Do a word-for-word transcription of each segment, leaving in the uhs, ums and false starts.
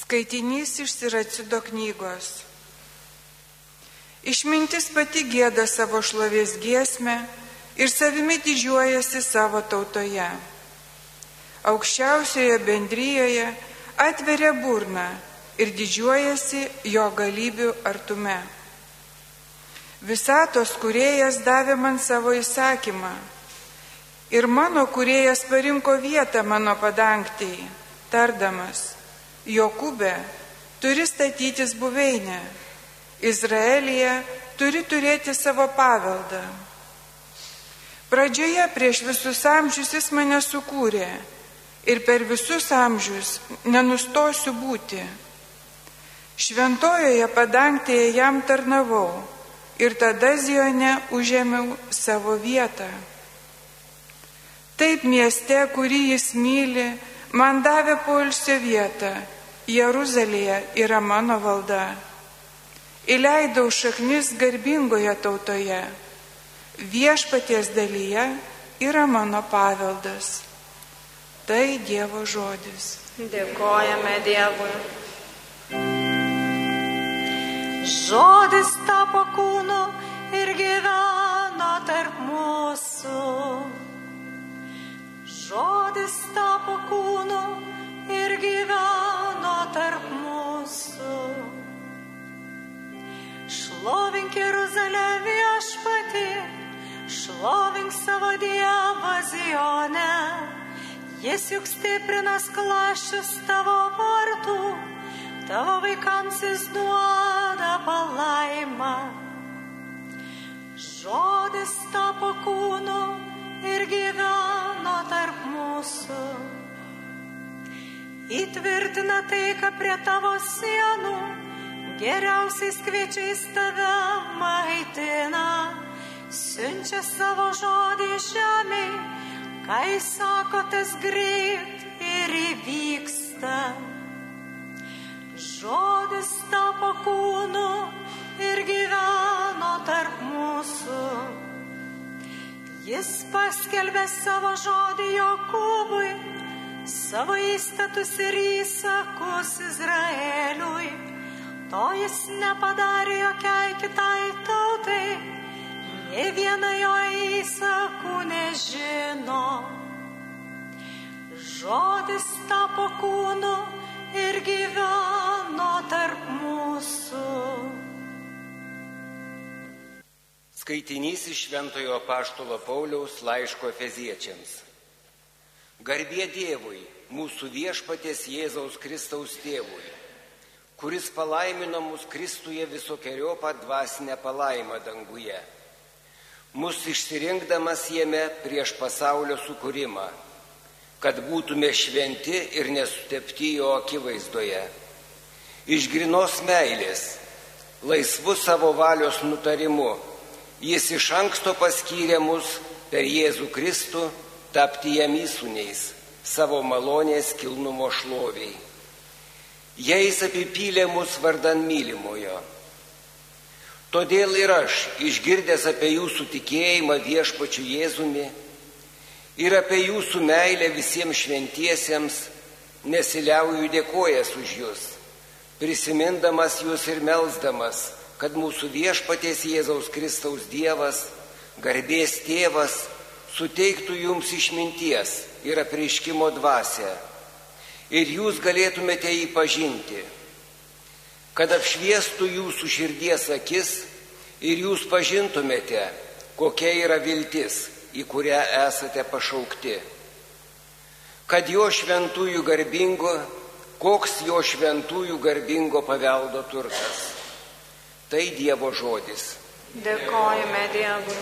Skaitinys iš Siracido knygos. Išmintis pati gieda savo šlovės giesmę ir savimi didžiuojasi savo tautoje. Aukščiausioje bendrijoje atveria burną ir didžiuojasi jo galybių artume. Visatos kūrėjas davė man savo įsakymą ir mano kūrėjas parinko vietą mano padangtei, tardamas: Jokūbe, turi statytis buveinę, Izraelyje turi turėti savo paveldą. Pradžioje prieš visus amžius jis mane sukūrė ir per visus amžius nenustosiu būti. Šventojoje padangtėje jam tarnavau ir tada Zione užėmiau savo vietą. Taip mieste, kurį jis myli, man davė poilsio vietą. Jeruzalėje yra mano valda. Įleidau šaknis garbingoje tautoje. Viešpaties dalyje yra mano paveldas. Tai Dievo žodis. Dėkojame Dievui. Žodis tapo kūnu ir gyveno tarp mūsų. Žodis tapo kūnu ir gyveno tarp mūsų. Šlovink Jeruzalę viešpatį, šlovink savo Dievą Zione. Jis juk stiprina skląsčius tavo vartų, tavo vaikams jis duoda palaimą. Žodis tapo kūnu ir gyveno tarp mūsų. Įtvirtina taiką prie tavo sienų, geriausiais kviečiais tave maitina, siunčia savo žodį žemei, kai sako, tas greit ir įvyksta. Žodis tapo kūnu ir gyveno tarp mūsų. Jis paskelbė savo žodį Jokūbui, savo įstatus ir įsakus Izraeliui. To jis nepadarė jokiai kitai tautai, nė viena jo įsakų nežino. Žodis tapo kūnu ir gyveno tarp mūsų. Skaitinys iš Šventojo apaštalo Pauliaus laiško Efeziečiams. Garbė Dievui, mūsų viešpaties Jėzaus Kristaus tėvui, kuris palaimino mus Kristuje visokeriopą dvasinę palaimą danguje, mus išsirinkdamas jame prieš pasaulio sukūrimą, kad būtume šventi ir nesutepti jo akivaizdoje. Iš grynos meilės, laisvu savo valios nutarimu, jis iš anksto paskyrė mus per Jėzų Kristų tapti jam įsūniais savo malonės kilnumo šloviai. Jais apipylė mus vardan mylimojo. Todėl ir aš, išgirdęs apie jūsų tikėjimą viešpačiu Jėzumi ir apie jūsų meilę visiems šventiesiems, nesiliauju dėkojęs už jūs, prisimindamas jūs ir melsdamas, kad mūsų viešpaties Jėzaus Kristaus Dievas, garbės tėvas, suteiktų jums išminties ir apreiškimo dvasią, ir jūs galėtumėte jį pažinti, kad apšviestų jūsų širdies akis ir jūs pažintumėte, kokia yra viltis, į kurią esate pašaukti. Kad jo šventųjų garbingo, koks jo šventųjų garbingo paveldo turtas. Tai Dievo žodis. Dėkojame Dievui.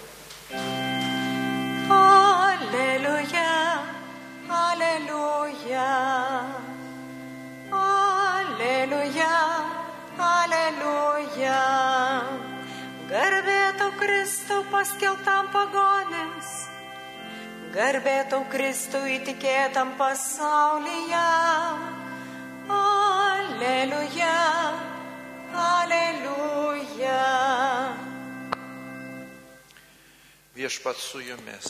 Aleliuja, aleliuja, aleliuja, aleliuja. Garbė tau Kristau paskelbtam pagonėms, garbė tau Kristau įtikėtam pasaulyje. Aleliuja, aleliuja. Viešpats su jumis.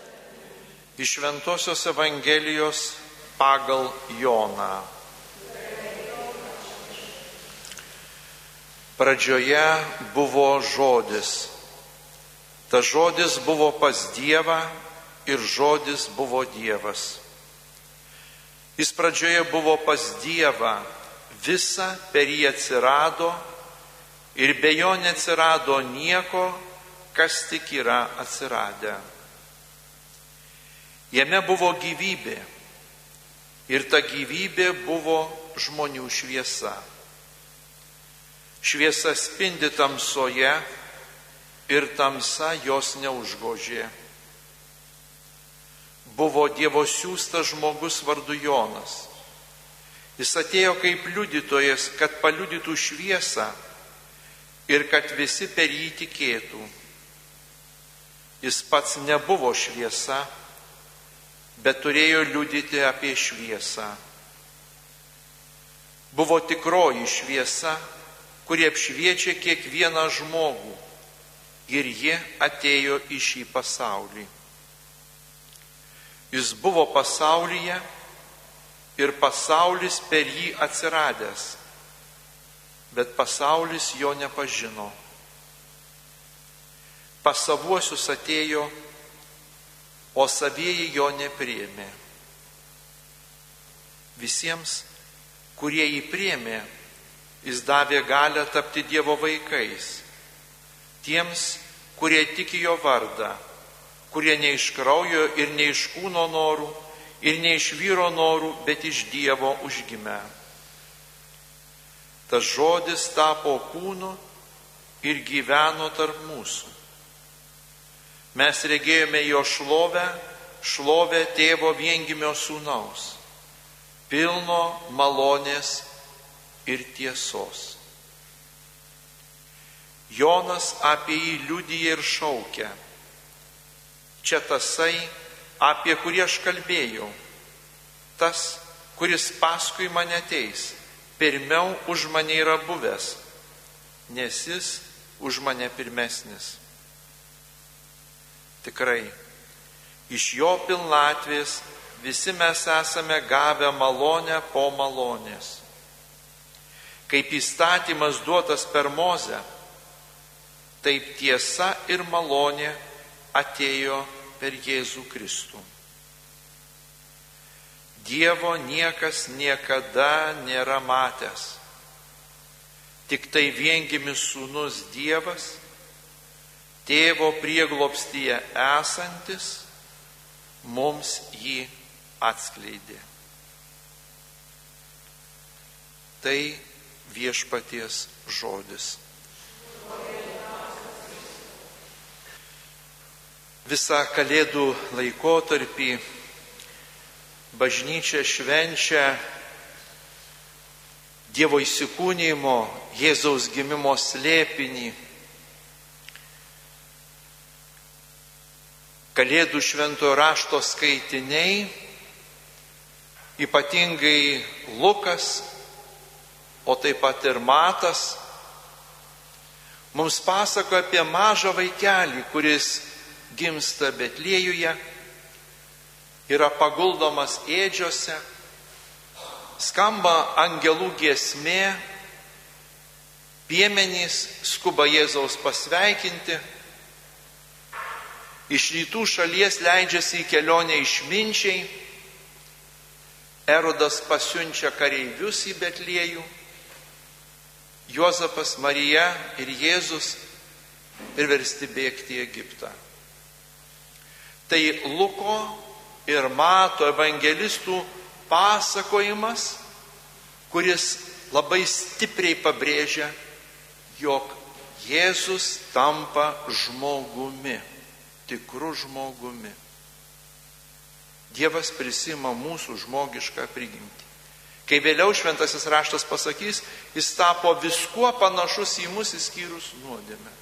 Iš Šventosios Evangelijos pagal Joną. Pradžioje buvo žodis. Tas žodis buvo pas Dievą ir žodis buvo Dievas. Jis pradžioje buvo pas Dievą, visa per jį atsirado ir be jo neatsirado nieko, kas tik yra atsiradę. Jame buvo gyvybė ir ta gyvybė buvo žmonių šviesa. Šviesa spindi tamsoje ir tamsa jos neužgožė. Buvo Dievo siųstas žmogus vardu Jonas. Jis atėjo kaip liudytojas, kad paliudytų šviesą ir kad visi per jį tikėtų. Jis pats nebuvo šviesa, bet turėjo liudyti apie šviesą. Buvo tikroji šviesa, kuri apšviečia kiekvieną žmogų, ir ji atėjo į šį pasaulį. Jis buvo pasaulyje ir pasaulis per jį atsiradęs, bet pasaulis jo nepažino. Pas savuosius atėjo, o savieji jo nepriėmė. Visiems, kurie jį priėmė, jis davė galią tapti Dievo vaikais. Tiems, kurie tiki jo vardą, kurie ne iš kraujo ir ne iš kūno norų, ir ne iš vyro norų, bet iš Dievo užgimę. Tas žodis tapo kūnu ir gyveno tarp mūsų. Mes regėjome jo šlovę, šlovę tėvo viengimio sūnaus, pilno malonės ir tiesos. Jonas apie jį liudija ir šaukia. Čia tasai, apie kurį aš kalbėjau, tas, kuris paskui mane ateis, pirmiau už mane yra buvęs, nes jis už mane pirmesnis. Tikrai, iš jo pilnatvės visi mes esame gavę malonę po malonės. Kaip įstatymas duotas per Mozę, taip tiesa ir malonė atėjo per Jėzų Kristų. Dievo niekas niekada nėra matęs. Tik tai viengimis sūnus Dievas, tėvo prieglobstyje esantis, mums jį atskleidė. Tai viešpaties žodis. Visą Kalėdų laikotarpį bažnyčia švenčia Dievo įsikūnijimo, Jėzaus gimimo slėpinį. Kalėdų šventojo rašto skaitiniai, ypatingai Lukas, o taip pat ir Matas, mums pasako apie mažą vaikelį, kuris gimsta Betliejuje, yra paguldomas ėdžiose, skamba angelų giesmė, piemenys skuba Jėzaus pasveikinti, iš rytų šalies leidžiasi į kelionę išminčiai, Erodas pasiunčia kareivius į Betliejų, Juozapas, Marija ir Jėzus priversti bėgti į Egiptą. Tai Luko ir Mato evangelistų pasakojimas, kuris labai stipriai pabrėžia, jog Jėzus tampa žmogumi, tikru žmogumi. Dievas prisima mūsų žmogišką prigimtį. Kai vėliau šventasis raštas pasakys, jis tapo viskuo panašus į mus išskyrus nuodėmę.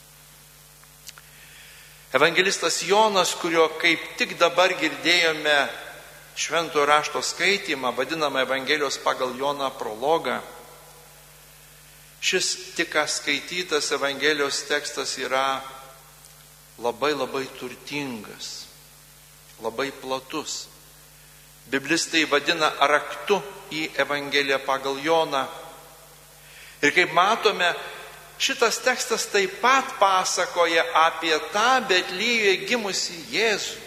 Evangelistas Jonas, kurio kaip tik dabar girdėjome šventojo rašto skaitymą, vadinamą Evangelijos pagal Joną prologą, šis tik ką skaitytas Evangelijos tekstas yra labai labai turtingas, labai platus. Biblistai vadina raktu į Evangeliją pagal Joną. Ir kaip matome, šitas tekstas taip pat pasakoja apie tą Betliejuje gimusį Jėzų.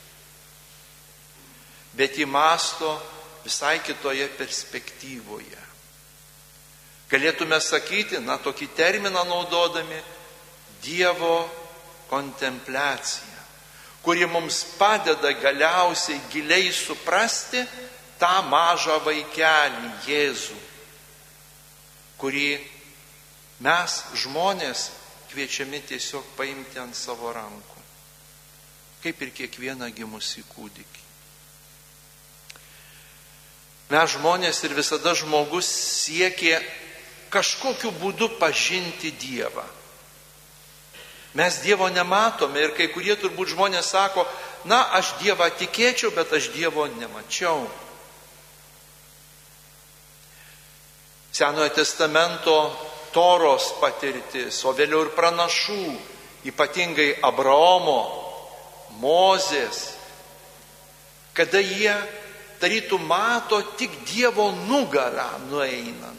Bet jį mąsto visai kitoje perspektyvoje. Galėtume sakyti, na tokį terminą naudodami, Dievo kontempliacija, kuri mums padeda galiausiai giliai suprasti tą mažą vaikelį Jėzų, kurį mes žmonės kviečiami tiesiog paimti ant savo rankų, kaip ir kiekvieną gimusį kūdikį. Mes žmonės ir visada žmogus siekė kažkokiu būdu pažinti Dievą. Mes Dievo nematome ir kai kurie turbūt žmonės sako, na, aš Dievą tikėčiau, bet aš Dievo nemačiau. Senojo testamento Toros patirtis, o vėliau ir pranašų, ypatingai Abraomo, Mozės, kada jie tarytum mato tik Dievo nugarą nueinant.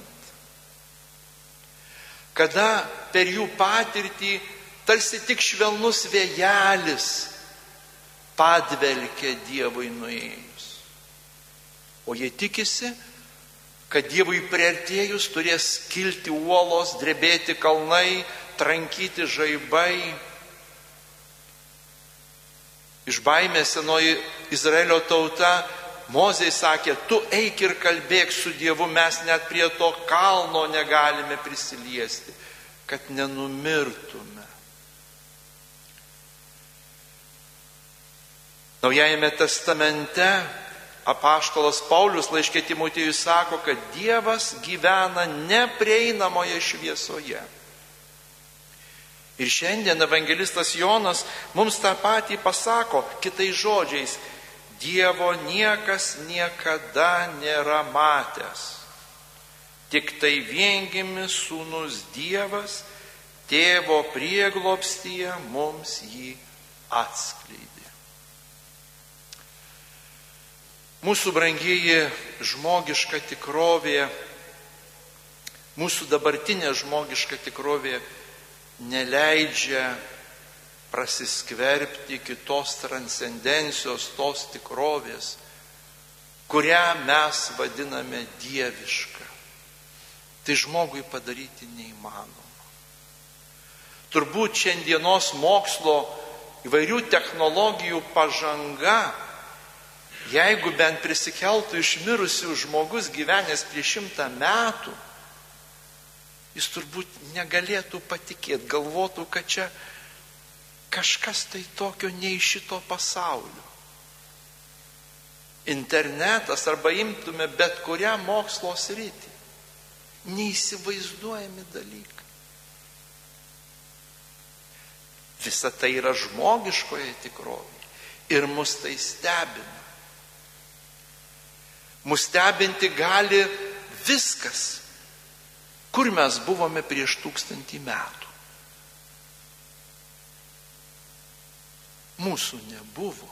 Kada per jų patirtį tarsi tik švelnus vėjelis padvelkia Dievui nuėjus. O jie tikisi, kad Dievui priartėjus turės kilti uolos, drebėti kalnai, trankyti žaibai. Iš baimės senoji Izraelio tauta Mozei sakė, tu eik ir kalbėk su Dievu, mes net prie to kalno negalime prisiliesti, kad nenumirtume. Naujajame testamente apaštalas Paulius laiške Timotiejui sako, kad Dievas gyvena neprieinamoje šviesoje. Ir šiandien evangelistas Jonas mums tą patį pasako kitais žodžiais. Dievo niekas niekada nėra matęs. Tik tai viengimis sūnus Dievas, tėvo prieglobstyje mums jį atskleidė. Mūsų brangieji žmogiška tikrovė, mūsų dabartinė žmogiška tikrovė neleidžia prasiskverbti kitos transcendencijos, tos tikrovės, kurią mes vadiname dieviška. Tai žmogui padaryti neįmanoma. Turbūt šiandienos mokslo įvairių technologijų pažanga, jeigu bent prisikeltų iš mirusių žmogus gyvenęs prieš šimtą metų, jis turbūt negalėtų patikėti, galvotų, kad čia kažkas tai tokio ne iš šito pasaulio. Internetas arba imtume bet kurią mokslo sritį. Neįsivaizduojami dalykai. Visa tai yra žmogiškoje tikrovėje. Ir mus tai stebina. Mus stebinti gali viskas, kur mes buvome prieš tūkstantį metų. Mūsų nebuvo.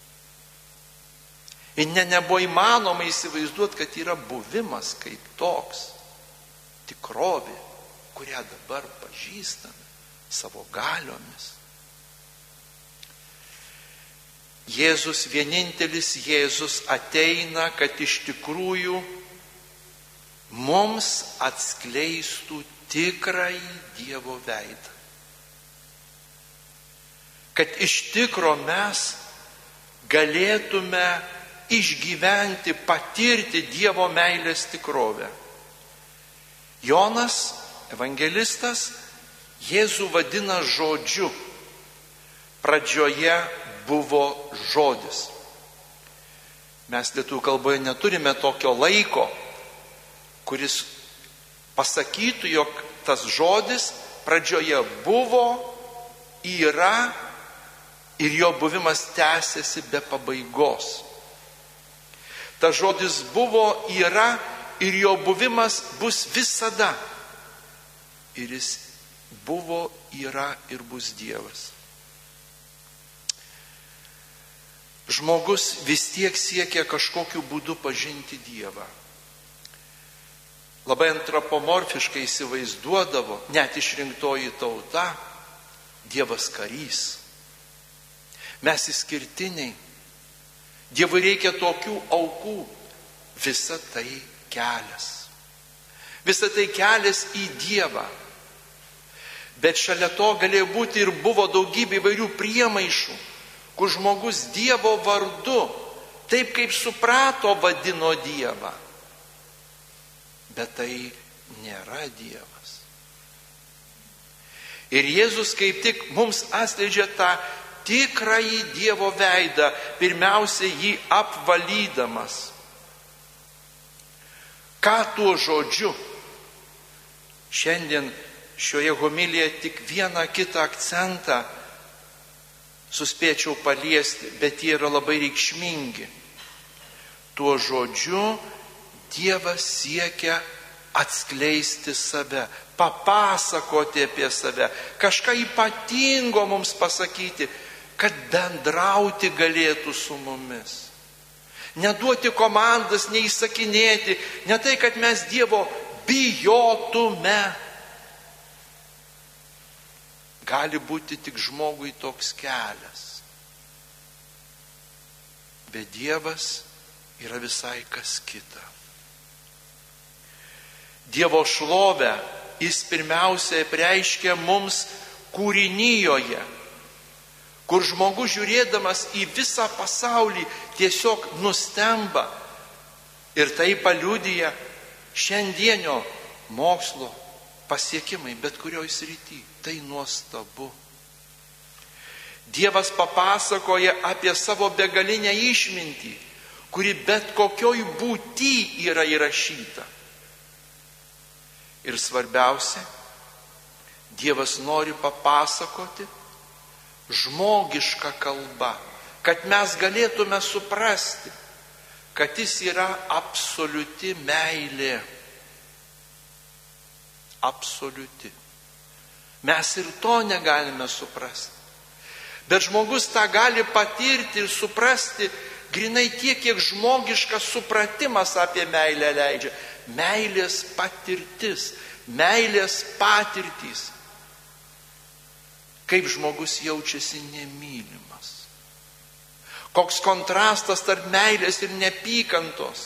Ir ne, nebuvo įmanoma įsivaizduoti, kad yra buvimas kaip toks, tikrovė, kurią dabar pažįstame savo galiomis. Jėzus, vienintelis Jėzus ateina, kad iš tikrųjų mums atskleistų tikrąjį Dievo veidą. Kad iš tikro mes galėtume išgyventi, patirti Dievo meilės tikrovę. Jonas, evangelistas, Jėzų vadina žodžiu. Pradžioje buvo žodis. Mes lietuvių kalboje neturime tokio laiko, kuris pasakytų, jog tas žodis pradžioje buvo, yra ir jo buvimas tęsiasi be pabaigos. Ta žodis buvo, yra ir jo buvimas bus visada. Ir jis buvo, yra ir bus Dievas. Žmogus vis tiek siekia kažkokiu būdu pažinti Dievą. labai antropomorfiškai įsivaizduodavo, net išrinktoji tauta, Dievas karys. Mes išskirtiniai. Dievui reikia tokių aukų. Visa tai kelias. Visa tai kelias į Dievą. Bet šalia to galėjo būti ir buvo daugybė įvairių priemaišų, kur žmogus Dievo vardu, taip kaip suprato, vadino Dievą. Bet tai nėra Dievas. Ir Jėzus kaip tik mums atskleidžia tą tikrąjį Dievo veidą, pirmiausia jį apvalydamas. Ką tuo žodžiu? Šiandien šioje homilijoje tik vieną kitą akcentą suspėčiau paliesti, bet jie yra labai reikšmingi. Tuo žodžiu Dievas siekia atskleisti save, papasakoti apie save, kažką ypatingo mums pasakyti, kad bendrauti galėtų su mumis. Neduoti komandas, neįsakinėti, ne tai, kad mes Dievo bijotume. Gali būti tik žmogui toks kelias. Bet Dievas yra visai kas kita. Dievo šlovę jis pirmiausia apreiškia mums kūrinijoje, kur žmogus žiūrėdamas į visą pasaulį tiesiog nustemba. Ir tai paliudija šiandienio mokslo pasiekimai, bet kurioj srity. Tai nuostabu. Dievas papasakoja apie savo begalinę išmintį, kuri bet kokioj būty yra įrašyta. Ir svarbiausia, Dievas nori papasakoti žmogišką kalbą, kad mes galėtume suprasti, kad jis yra absoliuti meilė. Absoliuti. Mes ir to negalime suprasti. Bet žmogus tą gali patirti ir suprasti grinai tiek, kiek žmogiškas supratimas apie meilę leidžia. Meilės patirtis, meilės patirtys. Kaip žmogus jaučiasi nemylimas. Koks kontrastas tarp meilės ir neapykantos.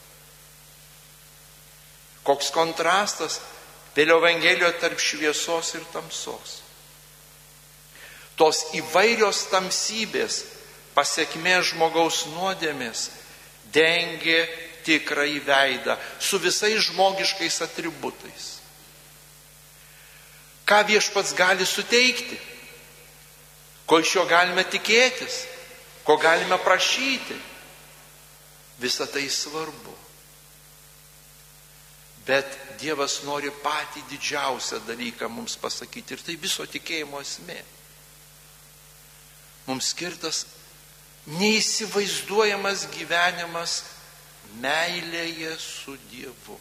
Koks kontrastas vėliau Evangelijoje tarp šviesos ir tamsos. Tos įvairios tamsybės, pasekmė žmogaus nuodėmės, dengė tikrąjį veidą su visais žmogiškais atributais. Ką Viešpats gali suteikti? Ko iš jo galime tikėtis? Ko galime prašyti? Visa tai svarbu. Bet Dievas nori patį didžiausią dalyką mums pasakyti. Ir tai viso tikėjimo esmė. Mums skirtas neįsivaizduojamas gyvenimas meilėje su Dievu.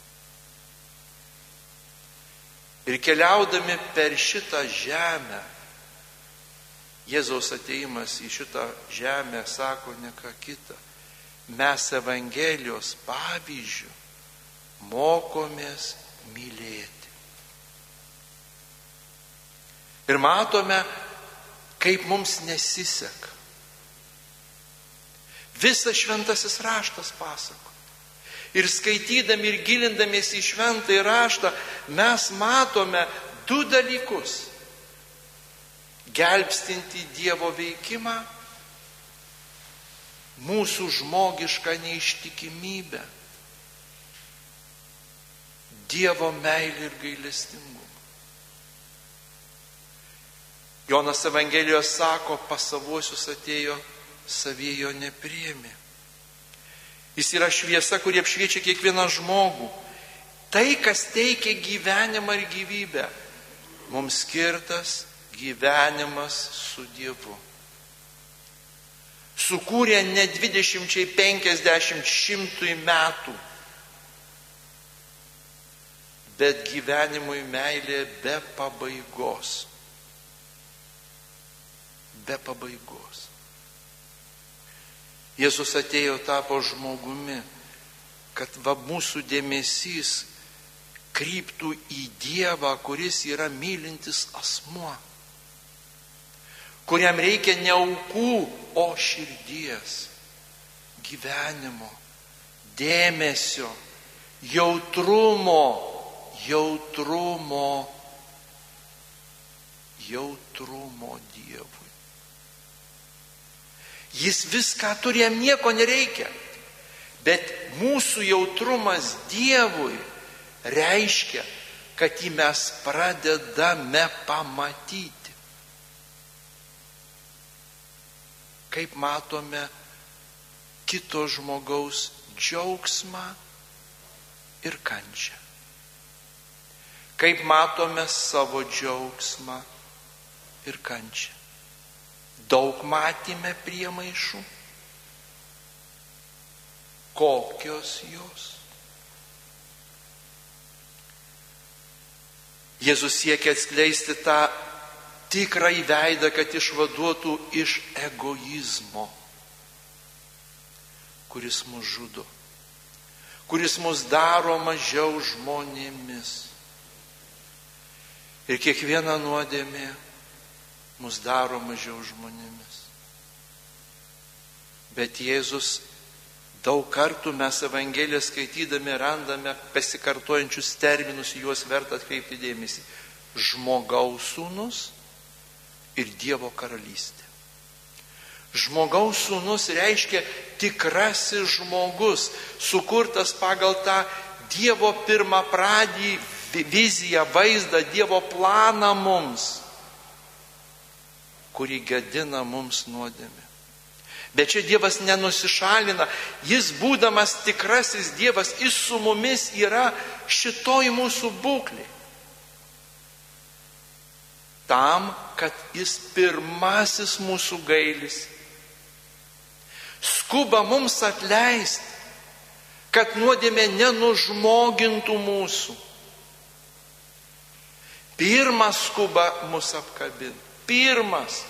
Ir keliaudami per šitą žemę, Jėzaus ateimas į šitą žemę sako ne ką kitą. Mes Evangelijos pavyzdžių mokomės mylėti. Ir matome, kaip mums nesiseka. Visas šventasis raštas pasako. Ir skaitydami ir gilindamiesi į šventąjį raštą, mes matome du dalykus. Gelbstinti Dievo veikimą, mūsų žmogišką neištikimybę, Dievo meilę ir gailestingumą. Jonas Evangelijoje sako, pas savuosius atėjo, savie jo nepriėmė. Jis yra šviesa, kuri apšviečia kiekvieną žmogų. Tai, kas teikia gyvenimą ir gyvybę, mums skirtas gyvenimas su Dievu. Sukūrė ne dvidešimčiai, penkiasdešimt, šimtui metų, bet gyvenimui meilė be pabaigos. Be pabaigos. Jėzus atėjo, tapo žmogumi, kad va mūsų dėmesys kryptų į Dievą, kuris yra mylintis asmuo, kuriam reikia ne aukų, o širdies, gyvenimo, dėmesio, jautrumo, jautrumo, jautrumo Dievui. Jis viską turi, jam nieko nereikia, bet mūsų jautrumas Dievui reiškia, kad jį mes pradedame pamatyti. Kaip matome kito žmogaus džiaugsmą ir kančią. Kaip matome savo džiaugsmą ir kančią. Daug matėme priemaišų. Kokios jos? Jėzus siekia atskleisti tą tikrąjį veidą, kad išvaduotų iš egoizmo, kuris mus žudo, kuris mus daro mažiau žmonėmis. Ir kiekviena nuodėmė mus daro mažiau žmonėmis. Bet Jėzus daug kartų mes Evangeliją skaitydami randame pasikartojančius terminus, juos verta atkreipti dėmesį. Žmogaus sūnus ir Dievo karalystė. Žmogaus sūnus reiškia tikrasis žmogus, sukurtas pagal tą Dievo pirmą pradį viziją, vaizdą, Dievo planą mums, kurį gadina mums nuodėmė. Bet čia Dievas nenusišalina, jis būdamas tikrasis Dievas, jis su mumis yra šitoj mūsų būklė. Tam, kad jis pirmasis mūsų gailis, skuba mums atleisti, kad nuodėmė nenužmogintų mūsų. Pirmas skuba mus apkabinti. Pirmas.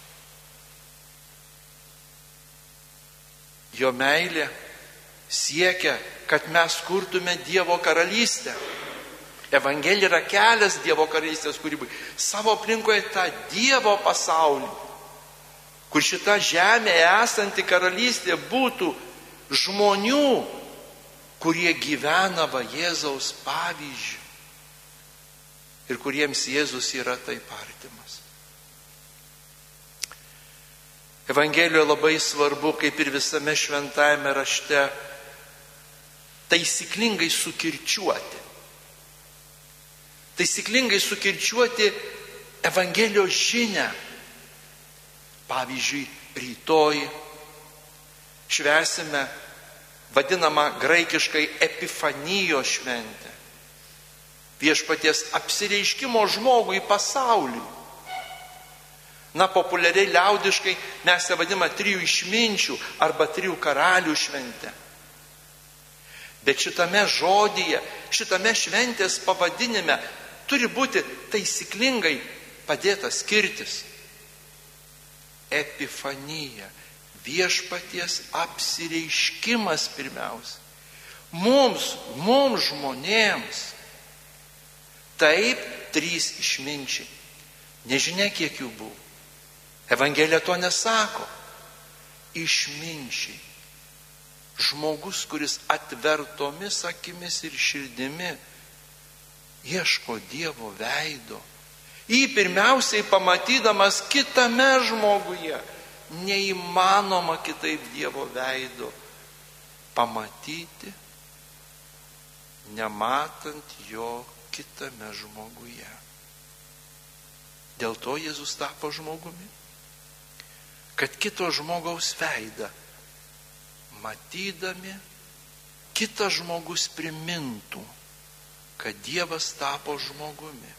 Jo meilė siekia, kad mes kurtume Dievo karalystę. Evangelija yra kelias Dievo karalystės kūrybai. Savo aplinkoje tą Dievo pasaulį, kur šita žemė esanti karalystė būtų žmonių, kurie gyvena va Jėzaus pavyzdžiu ir kuriems Jėzus yra taip artimas. Evangelijoje labai svarbu, kaip ir visame šventajame rašte, taisyklingai sukirčiuoti. Taisyklingai sukirčiuoti Evangelijos žinią. Pavyzdžiui, rytoj švęsime vadinamą graikiškai Epifanijos šventę. Viešpaties apsireiškimo žmogui pasauliui. Na, populiariai liaudiškai mes ją vadiname trijų išminčių arba trijų karalių šventę. Bet šitame žodyje, šitame šventės pavadinime turi būti taisyklingai padėtas skirtis. Epifanija, viešpaties apsireiškimas pirmiausia. Mums, mums žmonėms. Taip, trys išminčiai. Nežinia, kiek jų buvo. Evangelija to nesako. Išminčiai. Žmogus, kuris atvertomis akimis ir širdimi ieško Dievo veido. Jį pirmiausiai pamatydamas kitame žmoguje. Neįmanoma kitaip Dievo veido pamatyti, nematant jo kitame žmoguje. Dėl to Jėzus tapo žmogumi. Kad kito žmogaus veidą matydami, kitas žmogus primintų, kad Dievas tapo žmogumi.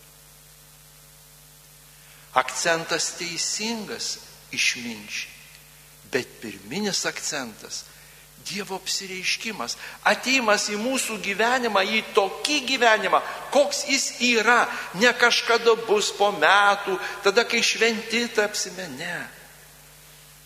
Akcentas teisingas išminčiai, bet pirminis akcentas Dievo apsireiškimas, ateimas į mūsų gyvenimą, į tokį gyvenimą, koks jis yra, ne kažkada bus po metų, tada kai šventi tapsime, ne.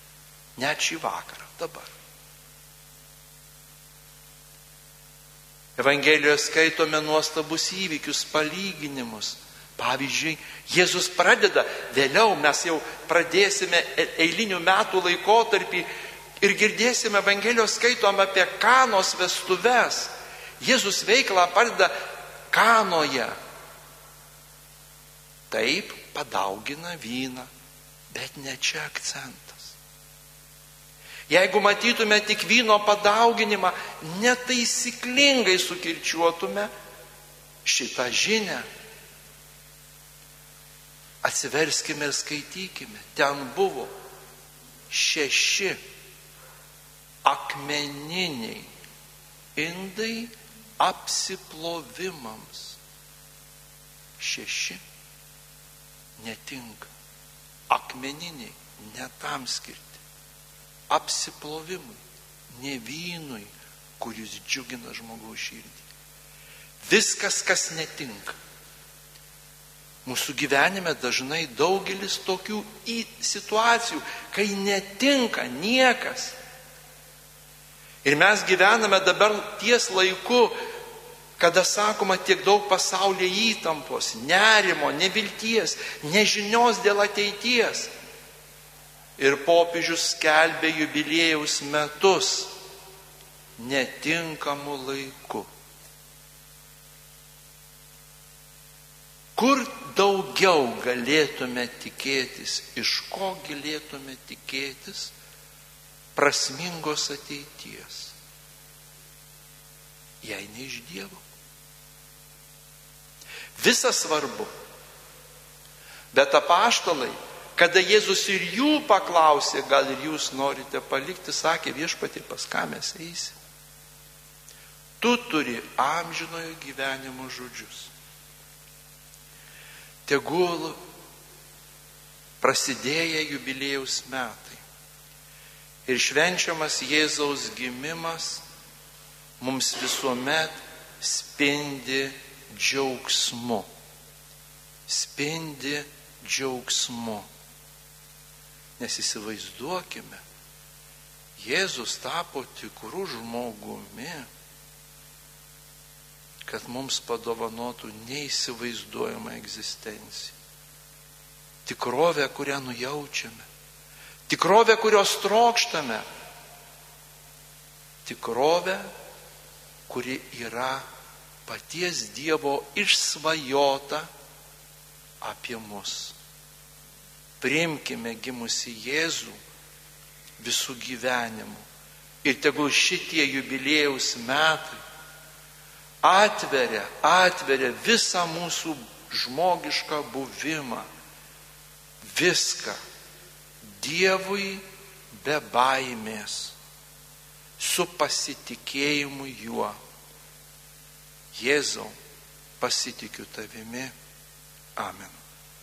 Net šį vakarą, dabar. Evangelijoje skaitome nuostabus įvykius, palyginimus. Pavyzdžiui, Jėzus pradeda, vėliau mes jau pradėsime eilinių metų laikotarpį ir girdėsime Evangelijos skaitom apie Kanos vestuves. Jėzus veiklą pradeda Kanoje. Taip padaugina vyną, bet ne čia akcentas. Jeigu matytume tik vyno padauginimą, netaisyklingai sukirčiuotume šitą žinią. Atsiverskime ir skaitykime. Ten buvo šeši akmeniniai indai apsiplovimams. Šeši netinka. Akmeniniai ne tam skirti. Apsiplovimui, ne vynui, kuris džiugina žmogaus širdį. Viskas, kas netinka. Mūsų gyvenime dažnai daugelis tokių situacijų, kai netinka niekas. Ir mes gyvename dabar ties laiku, kada sakoma tiek daug pasaulyje įtampos, nerimo, nevilties, nežinios dėl ateities. Ir popiežius skelbė jubiliejaus metus netinkamu laiku. Kur daugiau galėtume tikėtis, iš ko galėtume tikėtis prasmingos ateities, jei ne iš Dievo? Visa svarbu. Bet apaštalai, kada Jėzus ir jų paklausė, gal ir jūs norite palikti, sakė, Viešpatie, pas ką mes eisim? Tu turi amžinojo gyvenimo žodžius. Tegul prasidėję jubiliejaus metai ir švenčiamas Jėzaus gimimas mums visuomet spindi džiaugsmu. Spindi džiaugsmu. Nes įsivaizduokime, Jėzus tapo tikrų žmogumi, kad mums padovanotų neįsivaizduojamą egzistenciją. Tikrovę, kurią nujaučiame. Tikrovę, kurios trokštame. Tikrovę, kuri yra paties Dievo išsvajota apie mus. Priimkime gimusi Jėzų visų gyvenimų. Ir tegul šitie jubiliejaus metai atveria, atveria visą mūsų žmogišką buvimą. Viską Dievui be baimės, su pasitikėjimu juo. Jėzau, pasitikiu tavimi. Amen.